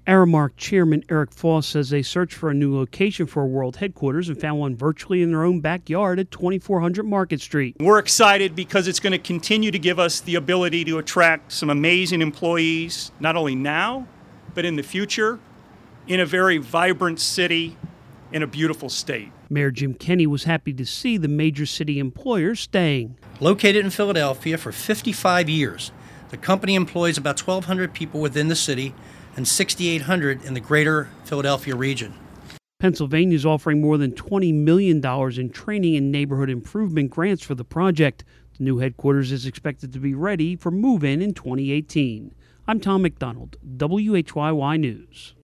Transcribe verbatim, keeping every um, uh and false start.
Aramark Chairman Eric Foss says they searched for a new location for a world headquarters and found one virtually in their own backyard at twenty-four hundred Market Street. We're excited because it's going to continue to give us the ability to attract some amazing employees, not only now, but in the future, in a very vibrant city, in a beautiful state. Mayor Jim Kenney was happy to see the major city employers staying. Located in Philadelphia for fifty-five years, the company employs about twelve hundred people within the city and six thousand eight hundred in the greater Philadelphia region. Pennsylvania is offering more than twenty million dollars in training and neighborhood improvement grants for the project. The new headquarters is expected to be ready for move-in in twenty eighteen. I'm Tom McDonald, W H Y Y News.